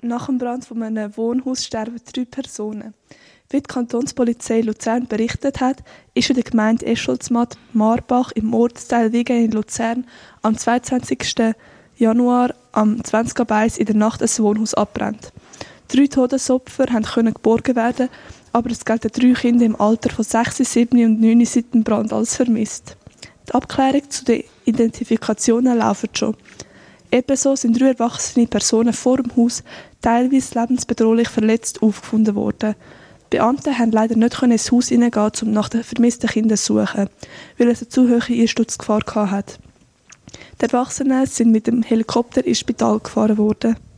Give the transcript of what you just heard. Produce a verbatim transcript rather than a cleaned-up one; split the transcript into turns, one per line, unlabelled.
Nach dem Brand von einem Wohnhaus sterben drei Personen. Wie die Kantonspolizei Luzern berichtet hat, ist in der Gemeinde Escholzmatt-Marbach im Ortsteil Wigen in Luzern am zweiundzwanzigsten Januar am zwanzig Uhr eins in der Nacht ein Wohnhaus abbrennt. Drei Todesopfer konnten geborgen werden, aber es gelten drei Kinder im Alter von sechs, sieben und neun seit dem Brand als vermisst. Die Abklärungen zu den Identifikationen laufen schon. Ebenso sind drei erwachsene Personen vor dem Haus teilweise lebensbedrohlich verletzt aufgefunden worden. Die Beamten konnten leider nicht ins Haus hineingehen, um nach den vermissten Kindern zu suchen, weil es eine zu hohe Einsturzgefahr hatte. Die Erwachsenen sind mit dem Helikopter ins Spital gefahren worden.